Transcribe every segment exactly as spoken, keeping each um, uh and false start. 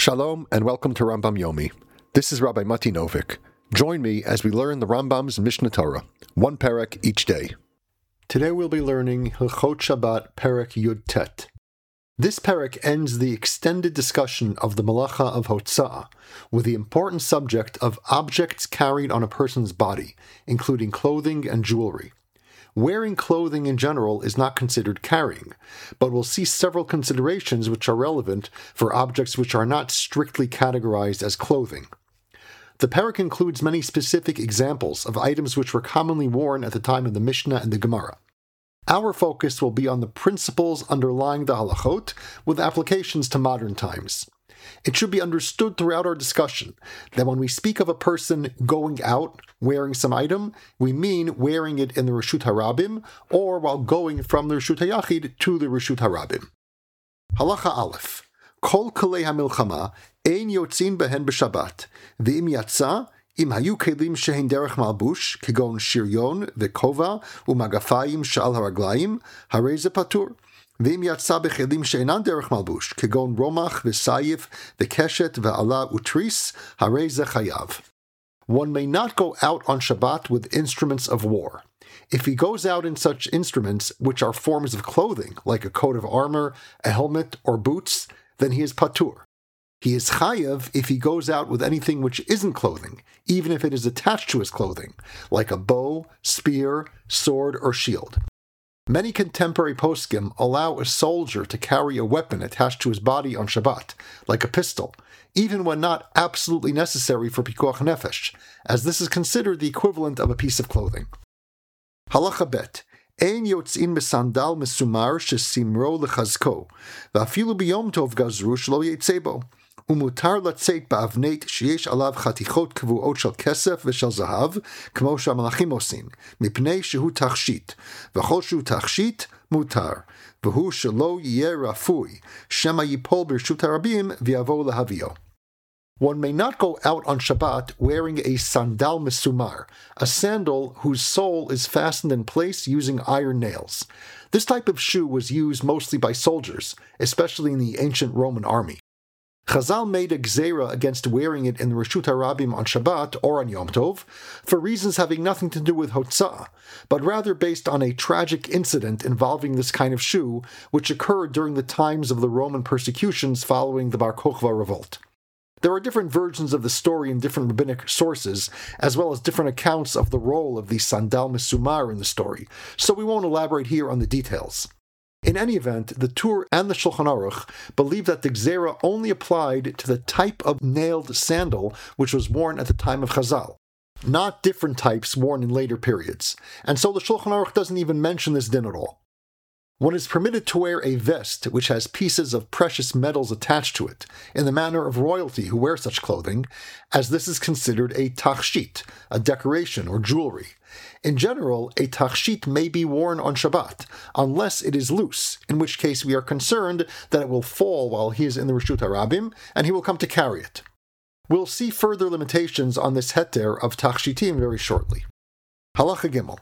Shalom and welcome to Rambam Yomi. This is Rabbi Mati Novik. Join me as we learn the Rambam's Mishnah Torah, one perek each day. Today we'll be learning Hilchot Shabbat Perek Yud Tet. This perek ends the extended discussion of the Malacha of Hotza'ah with the important subject of objects carried on a person's body, including clothing and jewelry. Wearing clothing in general is not considered carrying, but we'll see several considerations which are relevant for objects which are not strictly categorized as clothing. The perek includes many specific examples of items which were commonly worn at the time of the Mishnah and the Gemara. Our focus will be on the principles underlying the halachot with applications to modern times. It should be understood throughout our discussion that when we speak of a person going out wearing some item, we mean wearing it in the Reshut HaRabim or while going from the Reshut HaYachid to the Reshut HaRabim. Halacha Aleph. Kol kalei hamilchama ein yotzin behen b'Shabbat, v'im yatsa im hayu kelim shehin derech malbush, kegon shiryon v'kova u'magafayim she'al haraglayim, harei ze patur. V'im yatsa b'chelim she'enan derech malbush, kegon romach v'sayif v'keshet v'ala utris, harei ze chayav. One may not go out on Shabbat with instruments of war. If he goes out in such instruments, which are forms of clothing, like a coat of armor, a helmet, or boots, then he is patur. He is chayav if he goes out with anything which isn't clothing, even if it is attached to his clothing, like a bow, spear, sword, or shield. Many contemporary poskim allow a soldier to carry a weapon attached to his body on Shabbat, like a pistol, even when not absolutely necessary for pikuach nefesh, as this is considered the equivalent of a piece of clothing. Halacha bet. Ein yotzin besandal mesumar shesimro lechazko, va'afilu biyom tov gazru shelo yetzei bo. Umutar latzeit ba'avneit sheyesh alav chatichot kvuot shel kesef v'shel zahav, kmo she'amalachim osin, mipnei shehu tachshit, v'chol shehu tachshit mutar, v'hu shelo yeh rafui, shema yipol b'reshut harabim v'yavo lehavio. One may not go out on Shabbat wearing a sandal mesumar, a sandal whose sole is fastened in place using iron nails. This type of shoe was used mostly by soldiers, especially in the ancient Roman army. Chazal made a gzeira against wearing it in the Reshut HaRabim on Shabbat or on Yom Tov, for reasons having nothing to do with Hotza'ah, but rather based on a tragic incident involving this kind of shoe, which occurred during the times of the Roman persecutions following the Bar Kokhba revolt. There are different versions of the story in different rabbinic sources, as well as different accounts of the role of the sandal mesumar in the story, so we won't elaborate here on the details. In any event, the Tur and the Shulchan Aruch believe that the Gzera only applied to the type of nailed sandal which was worn at the time of Chazal, not different types worn in later periods, and so the Shulchan Aruch doesn't even mention this din at all. One is permitted to wear a vest which has pieces of precious metals attached to it, in the manner of royalty who wear such clothing, as this is considered a tachshit, a decoration or jewelry. In general, a tachshit may be worn on Shabbat, unless it is loose, in which case we are concerned that it will fall while he is in the Reshut HaRabim, and he will come to carry it. We'll see further limitations on this heter of tachshitim very shortly. Halacha Gimel.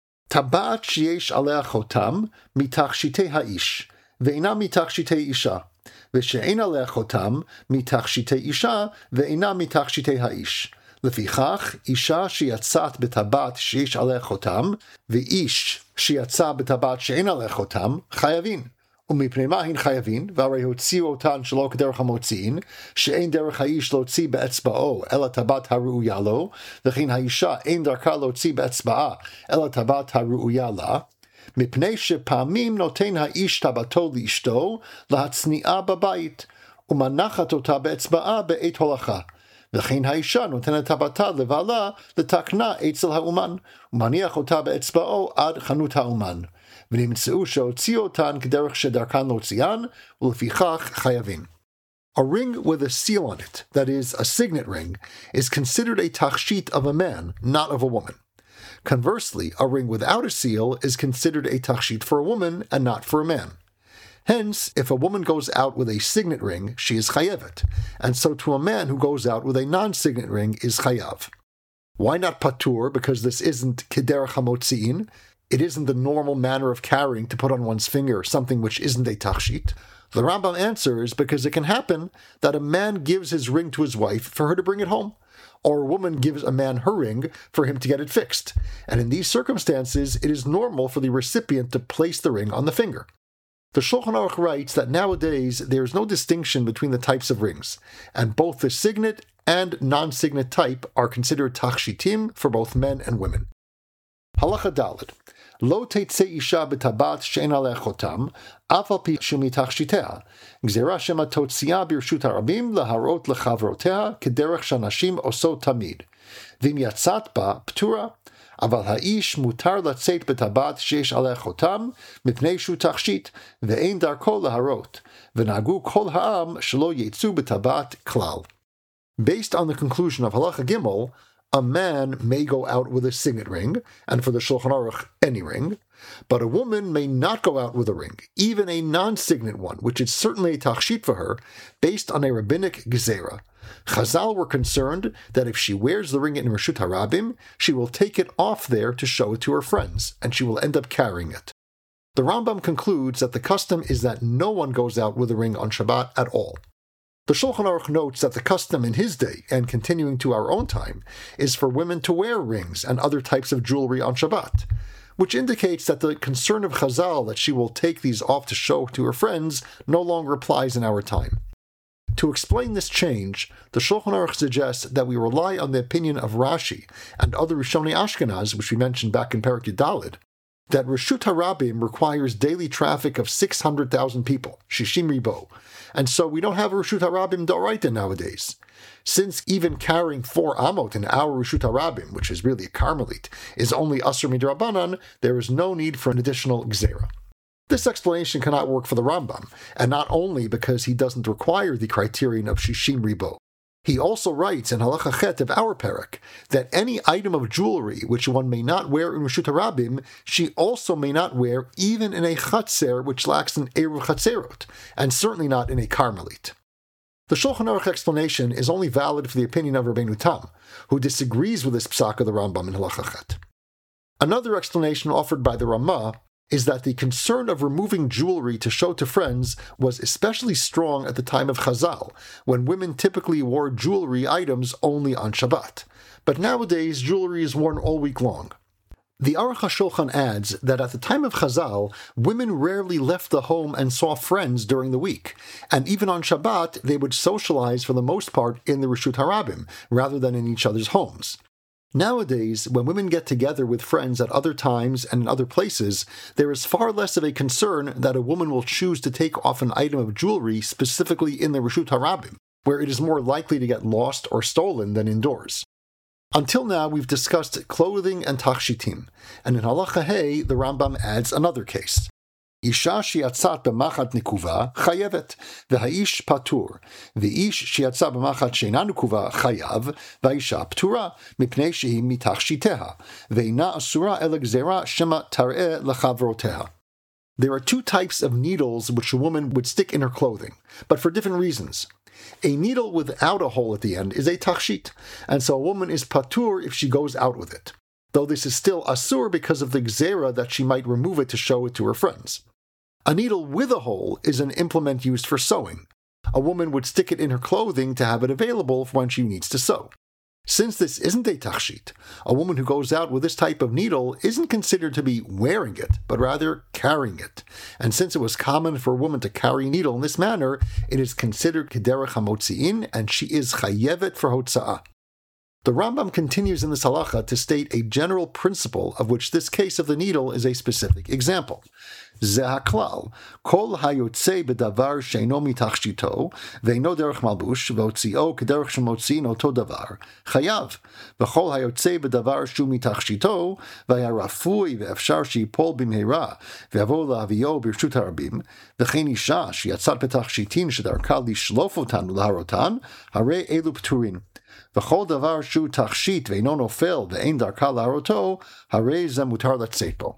Tabat sheyesh alea chotam mitachshitei ha'ish, ve'ina mitachshitei isha, ve'she'ein alea chotam mitachshitei isha, ve'ina mitachshitei ha'ish. Lefichach, isha sheyatzat betabat sheyesh alea chotam, ve'ish sheyatza betabat she'ein alea chotam, chayavin. ומפני מה הן חייבים, והרי הוציאו אותן שלא כדרך המוציאים, שאין דרך האיש להוציא באצבעו, אלא טבעת הראויה לו, וכן האישה אין דרכה להוציא באצבעה, אלא טבעת הראויה לה, מפני שפעמים נותן האיש טבעתו לאשתו, להצניעה בבית, ומנחת אותה באצבעה בעת הולכה. וכן האישה נותנת טבעתה לבעלה, לתקנה אצל האומן, ומניח אותה באצבעו עד חנות האומן. ונמצאו שהוציאו אותן כדרך שדרכן להוציאן, ולפיכך חייבים. A ring with a seal on it, that is, a signet ring, is considered a tachshit of a man, not of a woman. Conversely, a ring without a seal is considered a tachshit for a woman and not for a man. Hence, if a woman goes out with a signet ring, she is chayevet, and so to a man who goes out with a non-signet ring is chayav. Why not patur? Because this isn't kederach hamotziin. It isn't the normal manner of carrying to put on one's finger something which isn't a tachshit. The Rambam answers because it can happen that a man gives his ring to his wife for her to bring it home, or a woman gives a man her ring for him to get it fixed, and in these circumstances it is normal for the recipient to place the ring on the finger. The Shulchan Aruch writes that nowadays there is no distinction between the types of rings, and both the signet and non-signet type are considered tachshitim for both men and women. Halacha Daled. Lo teitze isha b'tabat she'en aleh chotam, af al pi shemitachshitea, gzera shema totzia birshut harabim laharot lechavrotea kederech shanashim osot tamid, v'im yatzat ba ptura, aval ha'ish mutar latzeit b'tabat she'esh aleh chotam, mipnei shu tachshit, ve'ein darko laharot, v'nagu kol ha'am shelo yetzu b'tabat klal. Based on the conclusion of Halacha Gimel, a man may go out with a signet ring, and for the Shulchan Aruch, any ring, but a woman may not go out with a ring, even a non-signet one, which is certainly a tachshit for her, based on a rabbinic gezerah. Chazal were concerned that if she wears the ring in Reshut HaRabim, she will take it off there to show it to her friends, and she will end up carrying it. The Rambam concludes that the custom is that no one goes out with a ring on Shabbat at all. The Shulchan Aruch notes that the custom in his day, and continuing to our own time, is for women to wear rings and other types of jewelry on Shabbat, which indicates that the concern of Chazal that she will take these off to show to her friends no longer applies in our time. To explain this change, the Shulchan Aruch suggests that we rely on the opinion of Rashi and other Rishonei Ashkenaz, which we mentioned back in Perek Yudaled, that Reshut HaRabim requires daily traffic of six hundred thousand people, Shishim Ribo, and so we don't have a Reshut HaRabim D'Oraita nowadays. Since even carrying four amot in our Reshut HaRabim, which is really a Carmelite, is only Asur Midrabanan, there is no need for an additional Gzera. This explanation cannot work for the Rambam, and not only because he doesn't require the criterion of Shishim Ribo. He also writes in Halacha Chet of our Perek that any item of jewelry which one may not wear in Reshut HaRabim, she also may not wear even in a Chatzer which lacks an Eruv Chatzerot, and certainly not in a Carmelite. The Shulchan Aruch explanation is only valid for the opinion of Rabbeinu Tam, who disagrees with this psak of the Rambam in Halacha Chet. Another explanation offered by the Ramah is that the concern of removing jewelry to show to friends was especially strong at the time of Chazal, when women typically wore jewelry items only on Shabbat. But nowadays, jewelry is worn all week long. The Aruch HaShulchan adds that at the time of Chazal, women rarely left the home and saw friends during the week, and even on Shabbat, they would socialize for the most part in the Reshut HaRabim, rather than in each other's homes. Nowadays, when women get together with friends at other times and in other places, there is far less of a concern that a woman will choose to take off an item of jewelry specifically in the Reshut HaRabim, where it is more likely to get lost or stolen than indoors. Until now, we've discussed clothing and tachshitim, and in Halacha Hey, the Rambam adds another case. Isha shiatzat b'machat nikuva chayevet, v'ha'ish patur, v'ish shiatzat b'machat sheina nikuva chayav, v'haisha ptura, mipnei shehi mitachshiteha, ve'ina asura el gzera shema tar'eh lechavroteha. There are two types of needles which a woman would stick in her clothing, but for different reasons. A needle without a hole at the end is a tachshit, and so a woman is patur if she goes out with it, though this is still asur because of the gzera that she might remove it to show it to her friends. A needle with a hole is an implement used for sewing. A woman would stick it in her clothing to have it available for when she needs to sew. Since this isn't a tachshit, a woman who goes out with this type of needle isn't considered to be wearing it, but rather carrying it. And since it was common for a woman to carry a needle in this manner, it is considered kederech hamotziin, and she is chayevet for hotza'ah. The Rambam continues in this halacha to state a general principle of which this case of the needle is a specific example. Ze haklal, kol hayotze bedavar sheino mitachshito, ve'ino derech malbush, ve'otzio kederech shemotziin oto davar, chayav, v'chol hayotze bedavar shu mitachshito, ve'harafui ve'efshar sheipol bimheira, ve'avo la'avio birshut harabim, v'chein isha sheyatzat betachshitin shedarka lishlof otan u'laharotan, hare elu pturin. V'chol davar shu tachshit ve'ino nofel ve'ein darka laharoto, hare ze mutar latzeit bo.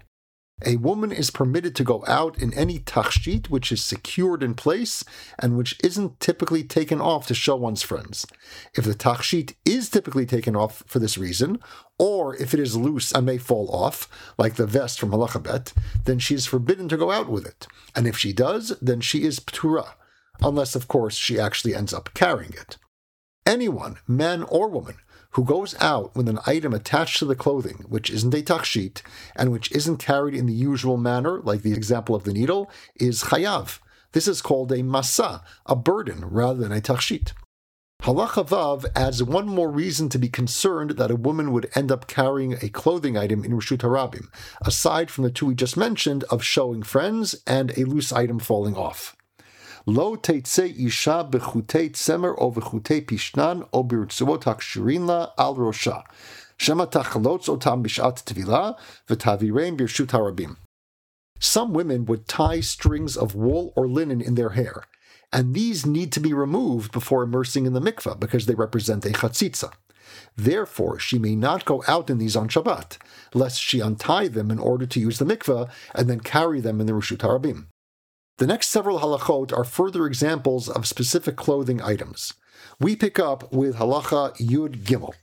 A woman is permitted to go out in any tachshit which is secured in place and which isn't typically taken off to show one's friends. If the tachshit is typically taken off for this reason, or if it is loose and may fall off, like the vest from Halacha Bet, then she is forbidden to go out with it. And if she does, then she is p'tura, unless, of course, she actually ends up carrying it. Anyone, man or woman, who goes out with an item attached to the clothing which isn't a tachshit and which isn't carried in the usual manner, like the example of the needle, is chayav. This is called a masa, a burden, rather than a tachshit. Halacha Vav adds one more reason to be concerned that a woman would end up carrying a clothing item in Reshut HaRabim, aside from the two we just mentioned of showing friends and a loose item falling off. Lo teitzei isha bechutei tzemer o bechutei pishnan o birtzuot hakshurin la al rosha. Shema tachalotz otam bishat tvila v'tavireim birshut harabim. Some women would tie strings of wool or linen in their hair, and these need to be removed before immersing in the mikveh because they represent a chatzitza. Therefore, she may not go out in these on Shabbat, lest she untie them in order to use the mikveh and then carry them in the Reshut HaRabim. The next several halachot are further examples of specific clothing items. We pick up with halacha Yud Gimel.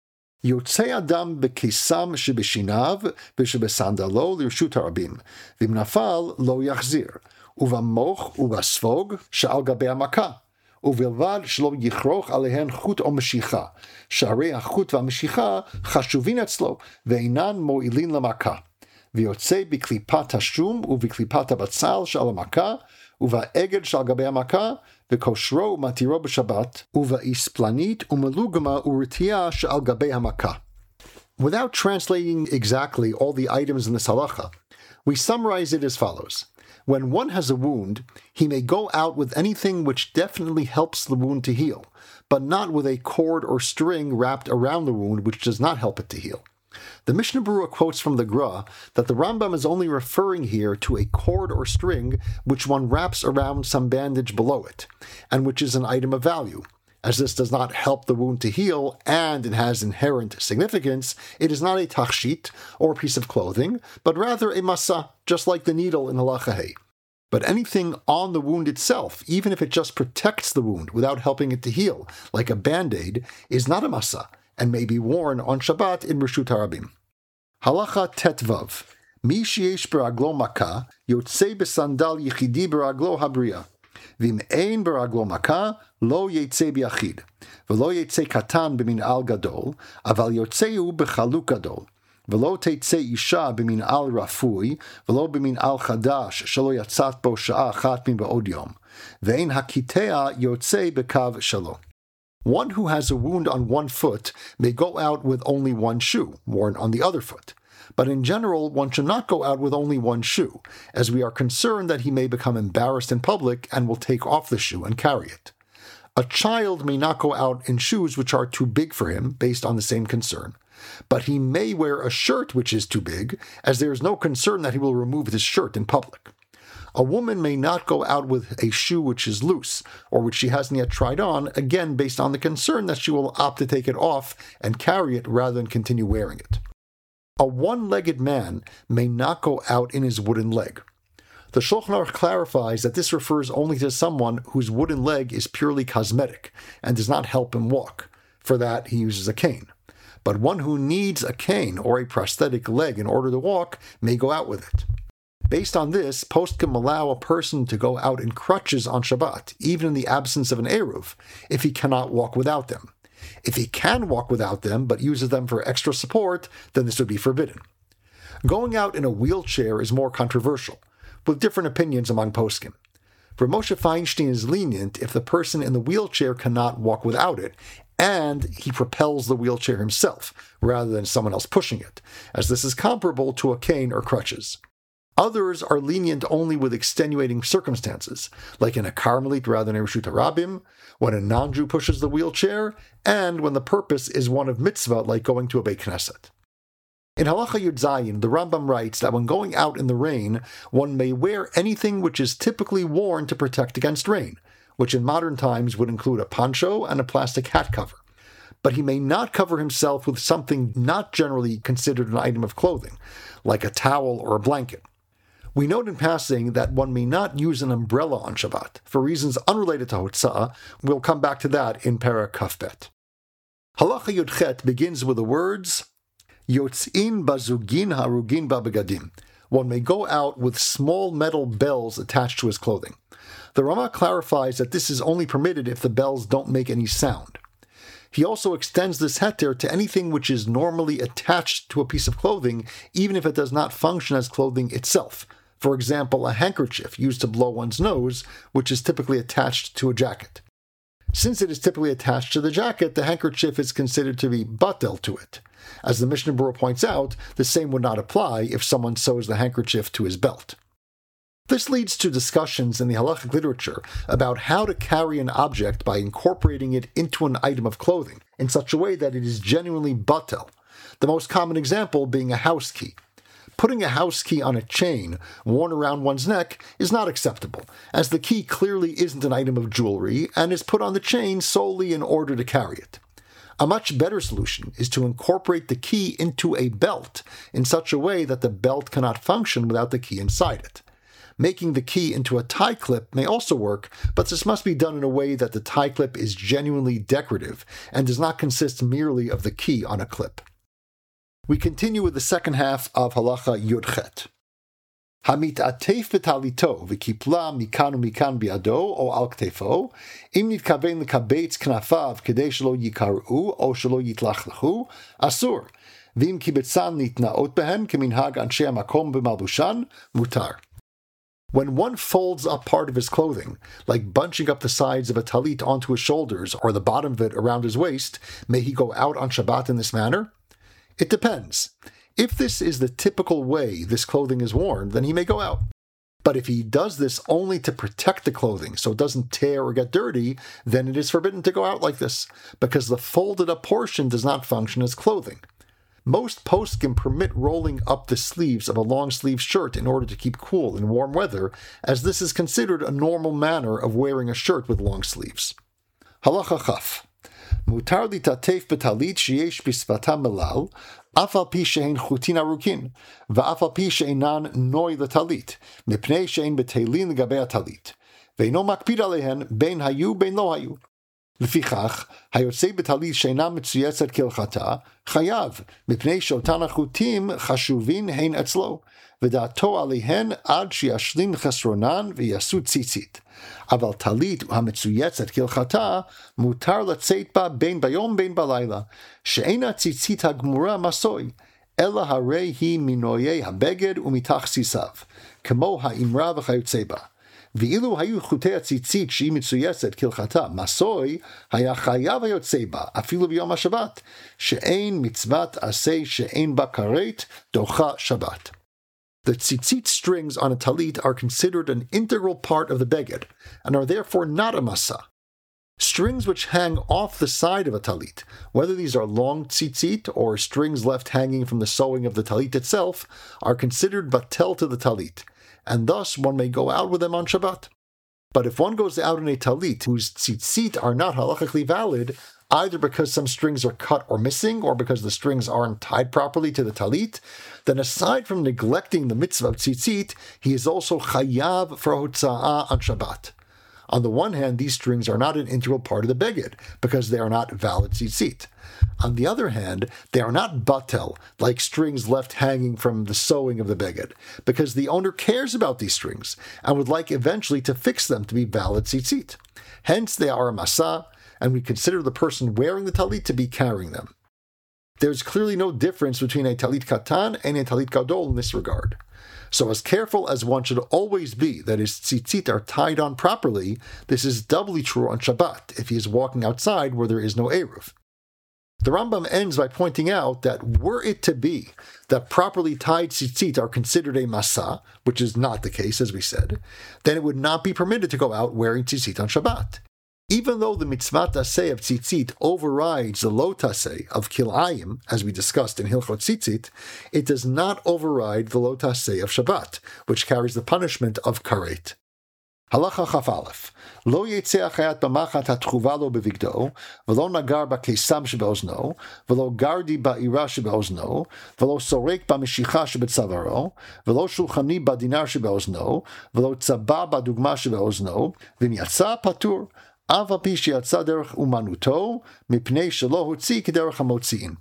Yotzei adam bekisam shebeshinav v'shebesandalo l'reshut harabim, v'im nafal lo yachzir, uvamoch uvasvog she'al gabei hamaka, uvilvad shelo yichroch alehen chut o meshicha, she'arei hachut v'hameshicha chashuvin etzlo, ve'inan mo'ilin lamaka. ויוצא בקליפת השום ובקליפת הבצל של המכה, ובעגד של גבי המכה, וכושרו ומתירו בשבת, ובאספלנית ומלוגמה ורתיעה של גבי המכה. Without translating exactly all the items in this halacha, we summarize it as follows. When one has a wound, he may go out with anything which definitely helps the wound to heal, but not with a cord or string wrapped around the wound which does not help it to heal. The Mishnah Berurah quotes from the Gra that the Rambam is only referring here to a cord or string which one wraps around some bandage below it, and which is an item of value. As this does not help the wound to heal, and it has inherent significance, it is not a tachshit, or a piece of clothing, but rather a masa, just like the needle in halacha hey. But anything on the wound itself, even if it just protects the wound without helping it to heal, like a band-aid, is not a masa, and may be worn on Shabbat in Reshut HaRabim. Halacha Tetvav. Mi sheyesh beraglo maka, yotzei besandal yichidi beraglo habriya. Vim ein beraglo maka, lo yetzei biyachid. Velo yetzei katan b'min al gadol, aval yotzeu b'chaluk gadol. Velo teitzei isha b'min al rafui, velo b'min al chadash, shelo yatzat bo sha'a achat min ba'od yom. Ve'ein hakitea yotzei b'kav shelo. One who has a wound on one foot may go out with only one shoe, worn on the other foot. But in general, one should not go out with only one shoe, as we are concerned that he may become embarrassed in public and will take off the shoe and carry it. A child may not go out in shoes which are too big for him, based on the same concern. But he may wear a shirt which is too big, as there is no concern that he will remove his shirt in public. A woman may not go out with a shoe which is loose, or which she hasn't yet tried on, again based on the concern that she will opt to take it off and carry it rather than continue wearing it. A one-legged man may not go out in his wooden leg. The Shulchan Aruch clarifies that this refers only to someone whose wooden leg is purely cosmetic and does not help him walk. For that, he uses a cane. But one who needs a cane or a prosthetic leg in order to walk may go out with it. Based on this, poskim allow a person to go out in crutches on Shabbat, even in the absence of an eruv, if he cannot walk without them. If he can walk without them, but uses them for extra support, then this would be forbidden. Going out in a wheelchair is more controversial, with different opinions among poskim. For Moshe Feinstein is lenient if the person in the wheelchair cannot walk without it, and he propels the wheelchair himself, rather than someone else pushing it, as this is comparable to a cane or crutches. Others are lenient only with extenuating circumstances, like in a Carmelite rather than a Reshut HaRabim, when a non-Jew pushes the wheelchair, and when the purpose is one of mitzvah, like going to a Beit Knesset. In Halacha Yud Zayin, the Rambam writes that when going out in the rain, one may wear anything which is typically worn to protect against rain, which in modern times would include a poncho and a plastic hat cover. but he may not cover himself with something not generally considered an item of clothing, like a towel or a blanket. We note in passing that one may not use an umbrella on Shabbat, for reasons unrelated to Hotza'ah. We'll come back to that in Perek Kafbet. Halacha Yudchet begins with the words, Yotz'in bazugin harugin babegadim. One may go out with small metal bells attached to his clothing. The Rama clarifies that this is only permitted if the bells don't make any sound. He also extends this heter to anything which is normally attached to a piece of clothing, even if it does not function as clothing itself. For example, a handkerchief used to blow one's nose, which is typically attached to a jacket. Since it is typically attached to the jacket, the handkerchief is considered to be batel to it. As the Mishnah Berurah points out, the same would not apply if someone sews the handkerchief to his belt. This leads to discussions in the halachic literature about how to carry an object by incorporating it into an item of clothing in such a way that it is genuinely batel, the most common example being a house key. Putting a house key on a chain worn around one's neck is not acceptable, as the key clearly isn't an item of jewelry and is put on the chain solely in order to carry it. A much better solution is to incorporate the key into a belt in such a way that the belt cannot function without the key inside it. Making the key into a tie clip may also work, but this must be done in a way that the tie clip is genuinely decorative and does not consist merely of the key on a clip. We continue with the second half of Halacha Yudchet. Hamit'atef v'talito v'kipla mikan u'mikan biado o al ktefo, im nitkaven l'kabetz knafav kedei shelo yikaru o shelo yitlachlechu, asur, v'im kibetzan nitnaot behen keminhag anshei hamakom b'malbushan, mutar. When one folds up part of his clothing, like bunching up the sides of a talit onto his shoulders or the bottom of it around his waist, may he go out on Shabbat in this manner? It depends. If this is the typical way this clothing is worn, then he may go out. But if he does this only to protect the clothing so it doesn't tear or get dirty, then it is forbidden to go out like this, because the folded up portion does not function as clothing. Most poskim permit rolling up the sleeves of a long-sleeve shirt in order to keep cool in warm weather, as this is considered a normal manner of wearing a shirt with long sleeves. Halacha Chaf. Mutar litatef betalit sheyesh bisvata melal, af al pi she'en chutin arukin, va'af al pi she'enan noi letalit, mipnei she'en betelin l'gabei talit, ve'ino makpid alehen ben hayu ben lo hayu. לפיכך, היוצא בטלית שאינה מצויצת כהלכתה, חייב, מפני שאותן החוטים חשובים הן אצלו, ודעתו עליהן עד שישלים חסרונן ויעשו ציצית. אבל טלית המצויצת כהלכתה, מותר לצאת בה בין ביום בין בלילה, שאין הציצית הגמורה מסוי, אלא הרי היא מנויי הבגד ומתח סיסיו, כמו האמרה וכיוצא בה. ואילו היו חוטי הציצית שהיא מצויצת כהלכתה מסוי, היה חייב היוצא בה, אפילו ביום השבת, שאין מצוות עשה שאין בה כרת, דוחה שבת. The tzitzit strings on a talit are considered an integral part of the beged, and are therefore not a masa. Strings which hang off the side of a talit, whether these are long tzitzit or strings left hanging from the sewing of the talit itself, are considered batel to the talit, and thus one may go out with them on Shabbat. But if one goes out in a talit whose tzitzit are not halachically valid, either because some strings are cut or missing, or because the strings aren't tied properly to the talit, then aside from neglecting the mitzvah of tzitzit, he is also chayav for hotza'ah on Shabbat. On the one hand, these strings are not an integral part of the beged, because they are not valid tzitzit. On the other hand, they are not batel, like strings left hanging from the sewing of the beged, because the owner cares about these strings, and would like eventually to fix them to be valid tzitzit. Hence, they are a masa, and we consider the person wearing the talit to be carrying them. There is clearly no difference between a talit katan and a talit gadol in this regard. So as careful as one should always be that his tzitzit are tied on properly, this is doubly true on Shabbat if he is walking outside where there is no eruv. The Rambam ends by pointing out that were it to be that properly tied tzitzit are considered a masa, which is not the case as we said, then it would not be permitted to go out wearing tzitzit on Shabbat. Even though the mitzvah taseh of tzitzit overrides the lo taseh of kilayim, as we discussed in Hilchot Tzitzit, it does not override the lo taseh of Shabbat, which carries the punishment of karet. Halacha Chaf Aleph. Lo yetzeh achayat b'machat hatchuva lo bevigdo, v'lo nagar b'kesam shebeozno, v'lo gardi ba'ira shebeozno, v'lo sorek b'mishicha shebetzavaro, v'lo shulchani b'dinar shebeozno, v'lo tzaba b'dugma shebeozno, v'im yatsa patur, av al pi sheyatsa derech umanuto, mipnei shelo hotzi kederech hamotziin.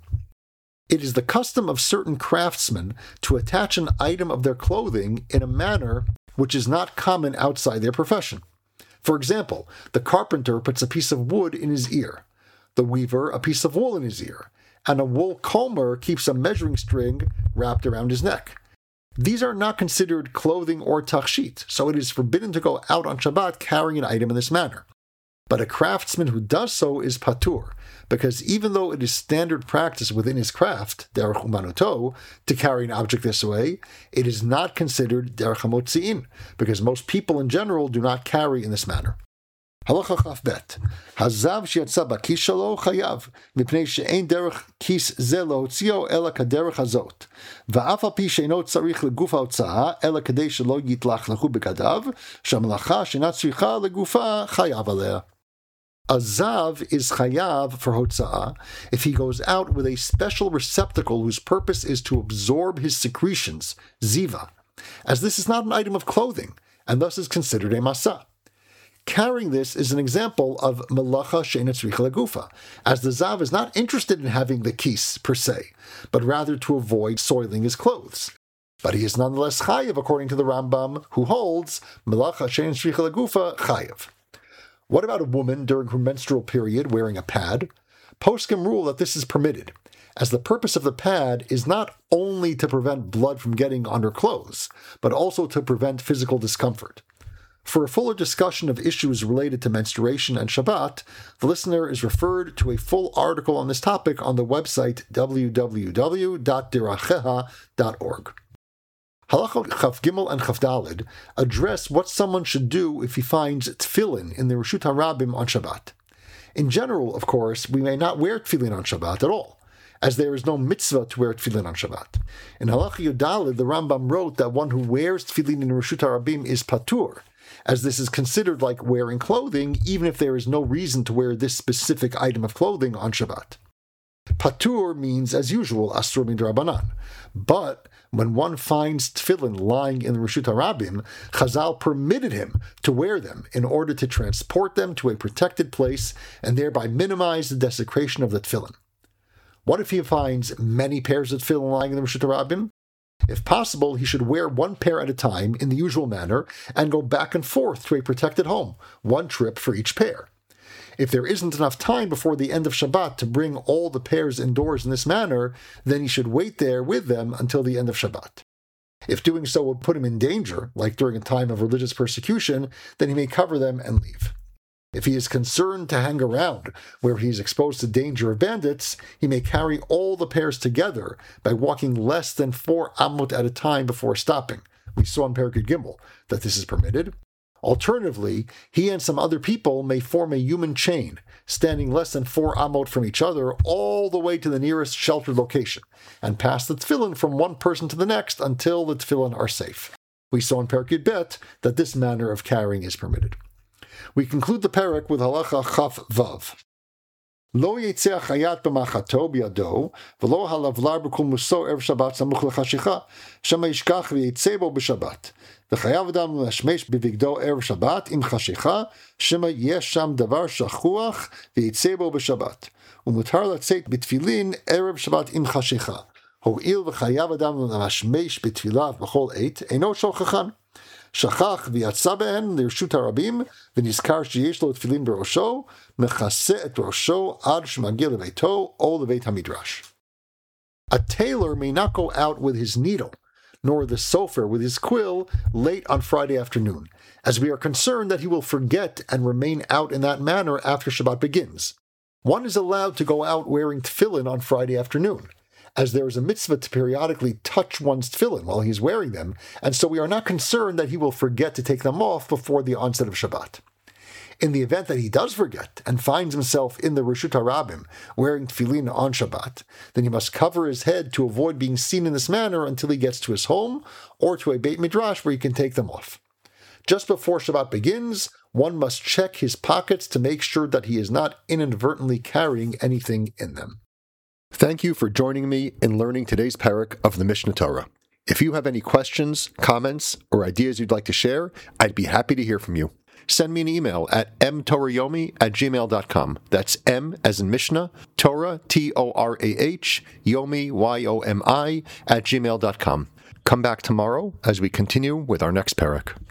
It is the custom of certain craftsmen to attach an item of their clothing in a manner which is not common outside their profession. For example, the carpenter puts a piece of wood in his ear, the weaver a piece of wool in his ear, and a wool comber keeps a measuring string wrapped around his neck. These are not considered clothing or tachshit, so it is forbidden to go out on Shabbat carrying an item in this manner. But a craftsman who does so is patur, because even though it is standard practice within his craft, derech umanuto, to carry an object this way, it is not considered derech hamotziin, because most people in general do not carry in this manner. Halacha Chaf Bet. Hazav sheyatsa bakis shelo chayav, mipnei she'ein derech kis ze lohotzio ela kaderech hazot. Va'af al pi she'eino tzarich leguf ha'hotzah, ela kadei shelo yitlachlechu begadav, she'hamalacha she'ena tzricha legufa chayav alea. A zav is chayav for hotza'ah if he goes out with a special receptacle whose purpose is to absorb his secretions, ziva, as this is not an item of clothing, and thus is considered a masa. Carrying this is an example of melacha she'ena tzricha legufa, as the zav is not interested in having the kis per se, but rather to avoid soiling his clothes. But he is nonetheless chayav according to the Rambam, who holds melacha she'ena tzricha legufa chayav. What about a woman during her menstrual period wearing a pad? Poskim rule that this is permitted, as the purpose of the pad is not only to prevent blood from getting on her clothes, but also to prevent physical discomfort. For a fuller discussion of issues related to menstruation and Shabbat, the listener is referred to a full article on this topic on the website w w w dot diracheha dot org. Halachot Chaf Gimel and Chaf Daled address what someone should do if he finds tefillin in the Reshut HaRabim on Shabbat. In general, of course, we may not wear tefillin on Shabbat at all, as there is no mitzvah to wear tefillin on Shabbat. In Halachah Yud Daled, the Rambam wrote that one who wears tefillin in Reshut HaRabim is patur, as this is considered like wearing clothing, even if there is no reason to wear this specific item of clothing on Shabbat. Patur means, as usual, asur midrabanan, but when one finds tefillin lying in the Reshut HaRabim, Chazal permitted him to wear them in order to transport them to a protected place and thereby minimize the desecration of the tefillin. What if he finds many pairs of tefillin lying in the Reshut HaRabim? If possible, he should wear one pair at a time in the usual manner and go back and forth to a protected home, one trip for each pair. If there isn't enough time before the end of Shabbat to bring all the pairs indoors in this manner, then he should wait there with them until the end of Shabbat. If doing so would put him in danger, like during a time of religious persecution, then he may cover them and leave. If he is concerned to hang around where he is exposed to danger of bandits, he may carry all the pairs together by walking less than four amot at a time before stopping. We saw in Perek Gimel that this is permitted. Alternatively, he and some other people may form a human chain, standing less than four amot from each other all the way to the nearest sheltered location, and pass the tefillin from one person to the next until the tefillin are safe. We saw in Perek Yud Bet that this manner of carrying is permitted. We conclude the perek with halacha Chaf Vav. Lo yetzeh chayat b'machato b'yado, v'lo halavlar b'kul muso erev Shabbat samuch l'chashicha, shema yishkach v'yetzeh bo b'Shabbat. V'chayav adam l'shmesh b'vigdo erev Shabbat im chashicha, shema yesh sham davar shachuach v'yetzeh bo b'Shabbat. Umutar latzeit b'tfilin erev Shabbat im chashicha. Ho'il v'chayav adam l'shmesh b'tfilav b'chol eit, eino shochachan. Shachach v'yatsa be'en l'reshut harabim v'nizkar sheyesh lo tefillin b'rosho mechaseh et rosho ad shemagia lebeito o lebeit hamidrash. A tailor may not go out with his needle, nor the sofer with his quill late on Friday afternoon, as we are concerned that he will forget and remain out in that manner after Shabbat begins. One is allowed to go out wearing tefillin on Friday afternoon, as there is a mitzvah to periodically touch one's tefillin while he is wearing them, and so we are not concerned that he will forget to take them off before the onset of Shabbat. In the event that he does forget and finds himself in the Reshut HaRabim wearing tefillin on Shabbat, then he must cover his head to avoid being seen in this manner until he gets to his home or to a Beit Midrash where he can take them off. Just before Shabbat begins, one must check his pockets to make sure that he is not inadvertently carrying anything in them. Thank you for joining me in learning today's parak of the Mishneh Torah. If you have any questions, comments, or ideas you'd like to share, I'd be happy to hear from you. Send me an email at m torah yomi at gmail dot com. That's M as in Mishnah, Torah, T O R A H, Yomi, Y O M I, at gmail dot com. Come back tomorrow as we continue with our next parak.